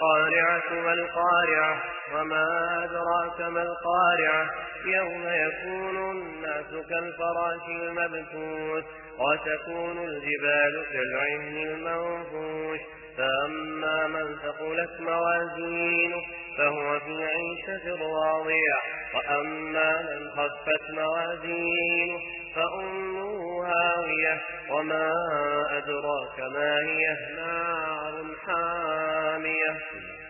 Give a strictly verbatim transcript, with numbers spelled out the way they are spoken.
القارعة ما القارعة وما أدراك ما القارعة يوم يكون الناس كالفراش المبثوث وتكون الجبال كالعهن المنفوش فأما من ثقلت موازينه فهو في عيشة راضية وأما من خفت موازينه فأمه هاوية وما أدراك ما هي نار حامية.